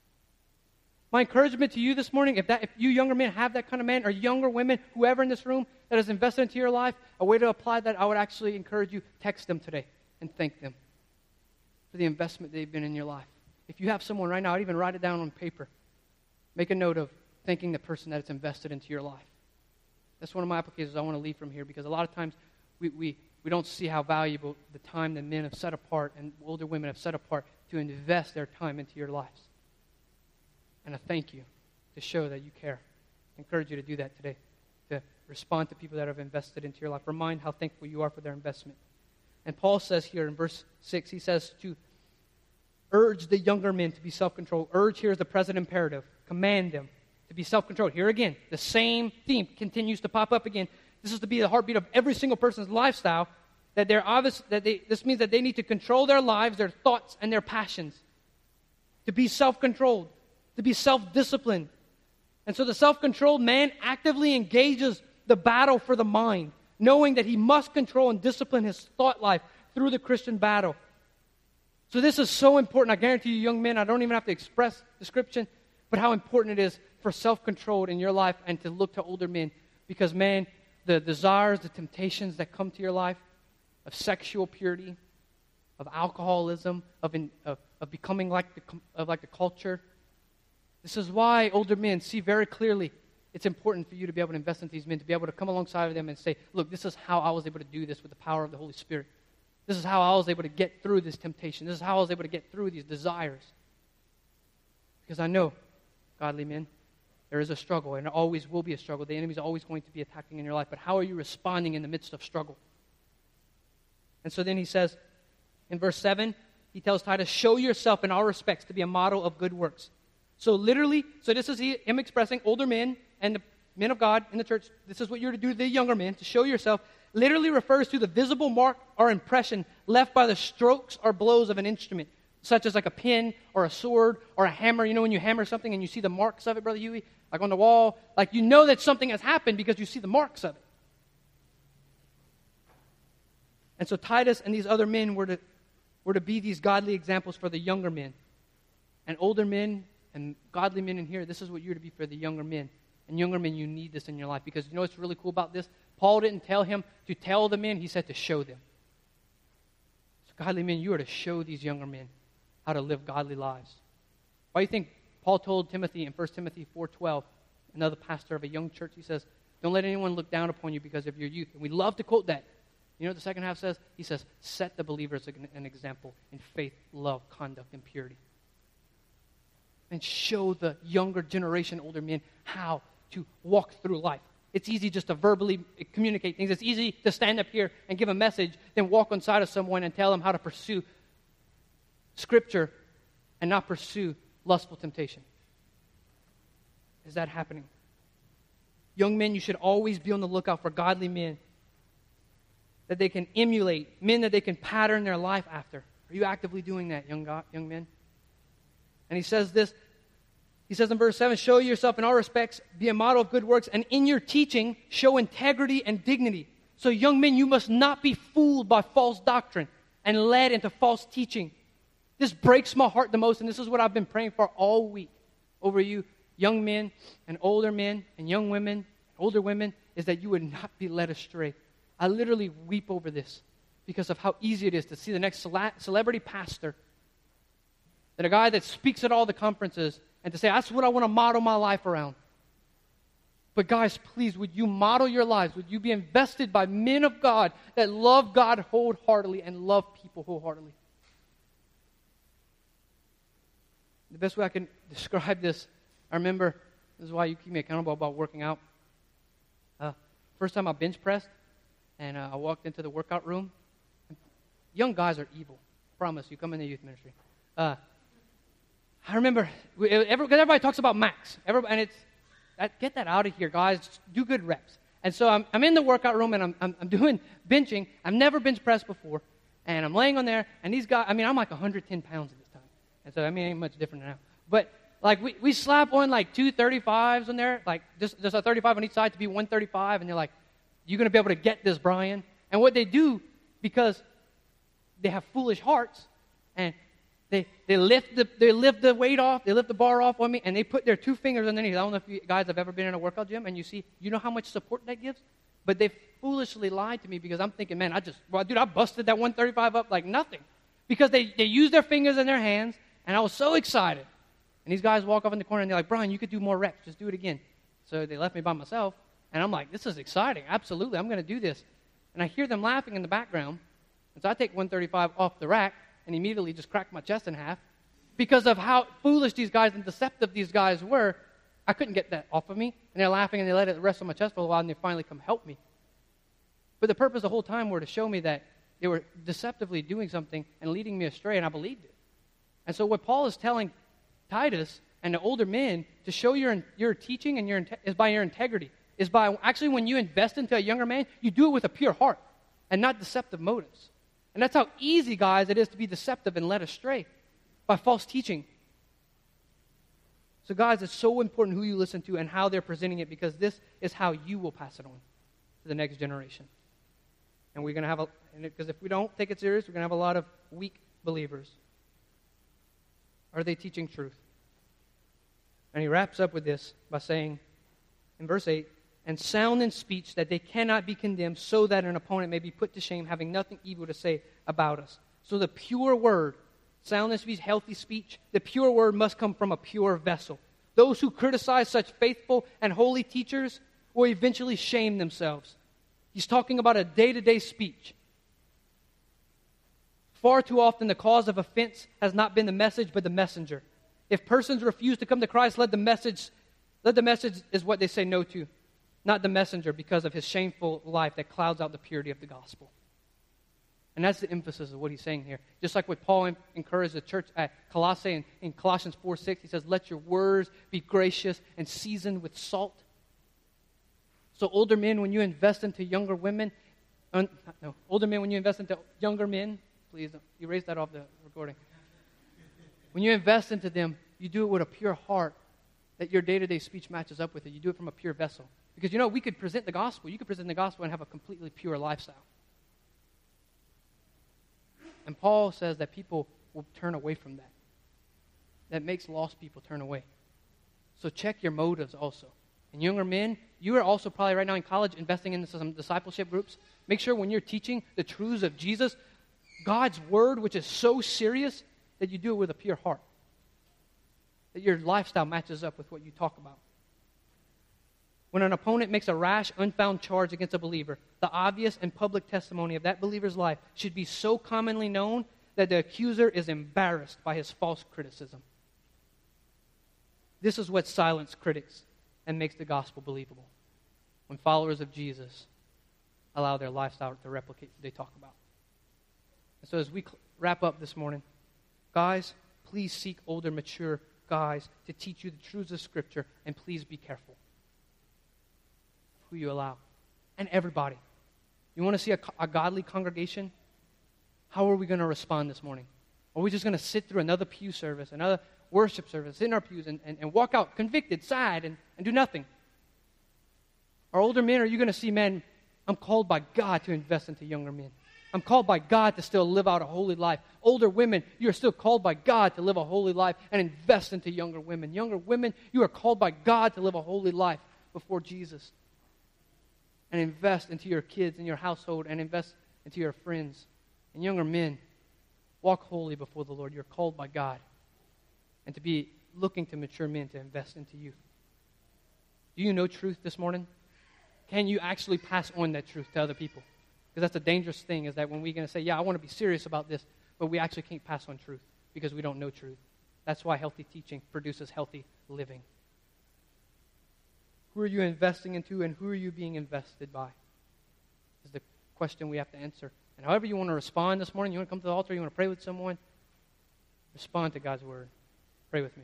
My encouragement to you this morning, if you younger men have that kind of man, or younger women, whoever in this room that has invested into your life, a way to apply that, I would actually encourage you, text them today and thank them for the investment they've been in your life. If you have someone right now, I'd even write it down on paper. Make a note of thanking the person that's invested into your life. That's one of my applications I want to leave from here, because a lot of times we don't see how valuable the time that men have set apart and older women have set apart to invest their time into your lives. And I thank you to show that you care. I encourage you to do that today, to respond to people that have invested into your life. Remind how thankful you are for their investment. And Paul says here in verse 6, he says to urge the younger men to be self-controlled. Urge here is the present imperative. Command them to be self-controlled. Here again, the same theme continues to pop up again. This is to be the heartbeat of every single person's lifestyle, that this means that they need to control their lives, their thoughts, and their passions. To be self-controlled, to be self-disciplined. And so the self-controlled man actively engages the battle for the mind, knowing that he must control and discipline his thought life through the Christian battle. So this is so important. I guarantee you, young men, I don't even have to express description, but how important it is for self-control in your life and to look to older men. Because, man, the desires, the temptations that come to your life of sexual purity, of alcoholism, of becoming like the culture, This is why older men see very clearly it's important for you to be able to invest in these men, to be able to come alongside of them and say, look, this is how I was able to do this with the power of the Holy Spirit. This is how I was able to get through this temptation. This is how I was able to get through these desires. Because I know, godly men, there is a struggle, and there always will be a struggle. The enemy is always going to be attacking in your life. But how are you responding in the midst of struggle? And so then he says, in verse 7, he tells Titus, show yourself in all respects to be a model of good works. So literally, this is him expressing older men and the men of God in the church. This is what you're to do to the younger men, to show yourself. Literally refers to the visible mark or impression left by the strokes or blows of an instrument, such as like a pin or a sword or a hammer. You know when you hammer something and you see the marks of it, Brother Huey, like on the wall, like you know that something has happened because you see the marks of it. And so Titus and these other men were to be these godly examples for the younger men. And older men and godly men in here, this is what you're to be for the younger men. And younger men, you need this in your life. Because you know what's really cool about this? Paul didn't tell him to tell the men. He said to show them. So godly men, you are to show these younger men how to live godly lives. Why do you think Paul told Timothy in 1 Timothy 4:12, another pastor of a young church, he says, don't let anyone look down upon you because of your youth. And we love to quote that. You know what the second half says? He says, set the believers an example in faith, love, conduct, and purity. And show the younger generation, older men, how to walk through life. It's easy just to verbally communicate things. It's easy to stand up here and give a message, then walk on side of someone and tell them how to pursue Scripture and not pursue lustful temptation. Is that happening? Young men, you should always be on the lookout for godly men that they can emulate, men that they can pattern their life after. Are you actively doing that, young men? And he says this, he says in verse 7, show yourself in all respects, be a model of good works, and in your teaching, show integrity and dignity. So young men, you must not be fooled by false doctrine and led into false teaching. This breaks my heart the most, and this is what I've been praying for all week over you, young men and older men and young women, older women, is that you would not be led astray. I literally weep over this because of how easy it is to see the next celebrity pastor, that a guy that speaks at all the conferences, and to say, that's what I want to model my life around. But guys, please, would you model your lives? Would you be invested by men of God that love God wholeheartedly and love people wholeheartedly? The best way I can describe this, I remember, this is why you keep me accountable about working out. First time I bench pressed, and I walked into the workout room. Young guys are evil. I promise you, come in the youth ministry. I remember, because everybody talks about max. Get that out of here, guys. Just do good reps. And so I'm in the workout room, and I'm doing benching. I've never bench pressed before. And I'm laying on there, and these guys, I'm like 110 pounds at this time. And so, it ain't much different now. But, like, we slap on, like, 2 35s on there, like, just a 35 on each side to be 135, and they're like, you're going to be able to get this, Brian. And what they do, because they have foolish hearts, and they lift the weight off, they lift the bar off on me, and they put their 2 fingers underneath. I don't know if you guys have ever been in a workout gym, and you know how much support that gives? But they foolishly lied to me because I'm thinking, man, I busted that 135 up like nothing. Because they use their fingers in their hands, and I was so excited. And these guys walk up in the corner, and they're like, Brian, you could do more reps. Just do it again. So they left me by myself, and I'm like, this is exciting. Absolutely, I'm going to do this. And I hear them laughing in the background, and so I take 135 off the rack, and immediately just cracked my chest in half. Because of how foolish these guys and deceptive these guys were, I couldn't get that off of me. And they're laughing, and they let it rest on my chest for a while, and they finally come help me. But the purpose the whole time were to show me that they were deceptively doing something and leading me astray, and I believed it. And so what Paul is telling Titus and the older men to show your teaching and is by your integrity. Is by actually when you invest into a younger man, you do it with a pure heart and not deceptive motives. And that's how easy, guys, it is to be deceptive and led astray by false teaching. So, guys, it's so important who you listen to and how they're presenting it, because this is how you will pass it on to the next generation. And we're going to have because if we don't take it serious, we're going to have a lot of weak believers. Are they teaching truth? And he wraps up with this by saying, in verse 8, and sound in speech that they cannot be condemned, so that an opponent may be put to shame, having nothing evil to say about us. So the pure word, sound in speech, healthy speech, the pure word must come from a pure vessel. Those who criticize such faithful and holy teachers will eventually shame themselves. He's talking about a day-to-day speech. Far too often, the cause of offense has not been the message, but the messenger. If persons refuse to come to Christ, let the message is what they say no to, not the messenger, because of his shameful life that clouds out the purity of the gospel. And that's the emphasis of what he's saying here. Just like what Paul encouraged the church at Colossae in Colossians 4:6, he says, let your words be gracious and seasoned with salt. So older men, when you invest into younger women, when you invest into younger men, please erase that off the recording. When you invest into them, you do it with a pure heart that your day-to-day speech matches up with it. You do it from a pure vessel. Because, we could present the gospel. You could present the gospel and have a completely pure lifestyle. And Paul says that people will turn away from that. That makes lost people turn away. So check your motives also. And younger men, you are also probably right now in college investing in some discipleship groups. Make sure when you're teaching the truths of Jesus, God's word, which is so serious, that you do it with a pure heart. That your lifestyle matches up with what you talk about. When an opponent makes a rash, unfounded charge against a believer, the obvious and public testimony of that believer's life should be so commonly known that the accuser is embarrassed by his false criticism. This is what silences critics and makes the gospel believable. When followers of Jesus allow their lifestyle to replicate what they talk about. And so as we wrap up this morning, guys, please seek older, mature guys to teach you the truths of Scripture, and please be careful who you allow. And everybody. You want to see a godly congregation? How are we going to respond this morning? Are we just going to sit through another pew service, another worship service, sit in our pews and walk out convicted, sad, and do nothing? Our older men, are you going to see, man, I'm called by God to invest into younger men. I'm called by God to still live out a holy life. Older women, you are still called by God to live a holy life and invest into younger women. Younger women, you are called by God to live a holy life before Jesus. And invest into your kids and your household and invest into your friends. And younger men, walk holy before the Lord. You're called by God. And to be looking to mature men to invest into you. Do you know truth this morning? Can you actually pass on that truth to other people? Because that's a dangerous thing, is that when we're going to say, yeah, I want to be serious about this, but we actually can't pass on truth because we don't know truth. That's why healthy teaching produces healthy living. Who are you investing into, and who are you being invested by? Is the question we have to answer. And however you want to respond this morning, you want to come to the altar, you want to pray with someone, respond to God's word. Pray with me.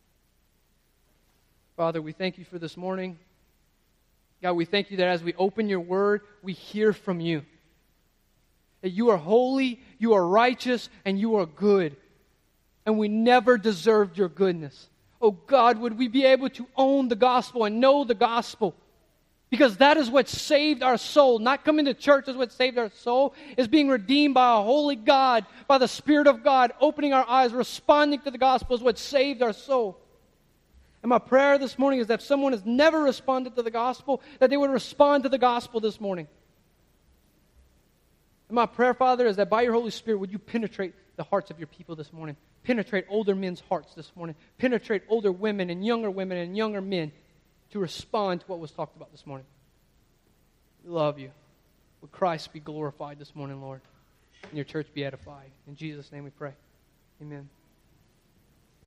Father, we thank you for this morning. God, we thank you that as we open your word, we hear from you. That you are holy, you are righteous, and you are good. And we never deserved your goodness. Oh God, would we be able to own the gospel and know the gospel? Because that is what saved our soul. Not coming to church is what saved our soul. Is being redeemed by a holy God, by the Spirit of God, opening our eyes, responding to the gospel is what saved our soul. And my prayer this morning is that if someone has never responded to the gospel, that they would respond to the gospel this morning. And my prayer, Father, is that by your Holy Spirit, would you penetrate the hearts of your people this morning? Penetrate older men's hearts this morning. Penetrate older women and younger men to respond to what was talked about this morning. We love you. Would Christ be glorified this morning, Lord, and your church be edified. In Jesus' name we pray. Amen.